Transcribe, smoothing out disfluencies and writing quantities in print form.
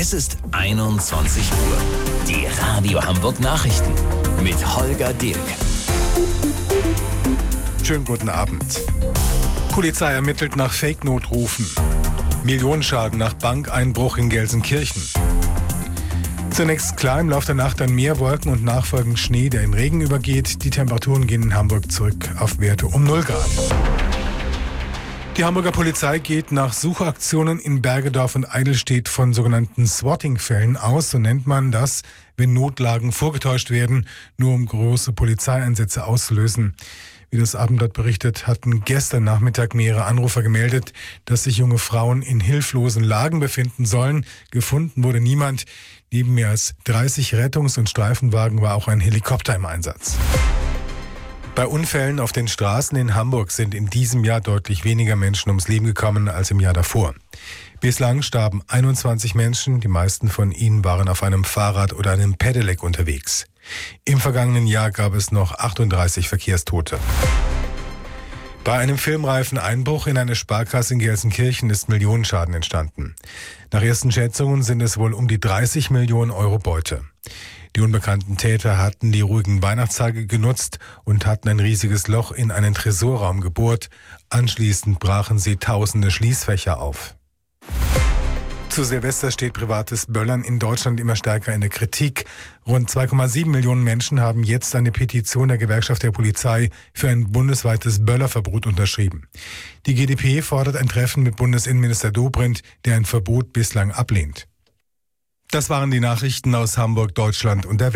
Es ist 21 Uhr. Die Radio Hamburg Nachrichten mit Holger Dirk. Schönen guten Abend. Polizei ermittelt nach Fake-Notrufen. Millionenschaden nach Bankeinbruch in Gelsenkirchen. Zunächst klar, im Laufe der Nacht dann mehr Wolken und nachfolgend Schnee, der in Regen übergeht. Die Temperaturen gehen in Hamburg zurück auf Werte um 0 Grad. Die Hamburger Polizei geht nach Suchaktionen in Bergedorf und Eidelstedt von sogenannten Swatting-Fällen aus. So nennt man das, wenn Notlagen vorgetäuscht werden, nur um große Polizeieinsätze auszulösen. Wie das Abendblatt berichtet, hatten gestern Nachmittag mehrere Anrufer gemeldet, dass sich junge Frauen in hilflosen Lagen befinden sollen. Gefunden wurde niemand. Neben mehr als 30 Rettungs- und Streifenwagen war auch ein Helikopter im Einsatz. Bei Unfällen auf den Straßen in Hamburg sind in diesem Jahr deutlich weniger Menschen ums Leben gekommen als im Jahr davor. Bislang starben 21 Menschen, die meisten von ihnen waren auf einem Fahrrad oder einem Pedelec unterwegs. Im vergangenen Jahr gab es noch 38 Verkehrstote. Bei einem filmreifen Einbruch in eine Sparkasse in Gelsenkirchen ist Millionenschaden entstanden. Nach ersten Schätzungen sind es wohl um die 30 Millionen Euro Beute. Die unbekannten Täter hatten die ruhigen Weihnachtstage genutzt und hatten ein riesiges Loch in einen Tresorraum gebohrt. Anschließend brachen sie tausende Schließfächer auf. Zu Silvester steht privates Böllern in Deutschland immer stärker in der Kritik. Rund 2,7 Millionen Menschen haben jetzt eine Petition der Gewerkschaft der Polizei für ein bundesweites Böllerverbot unterschrieben. Die GdP fordert ein Treffen mit Bundesinnenminister Dobrindt, der ein Verbot bislang ablehnt. Das waren die Nachrichten aus Hamburg, Deutschland und der Welt.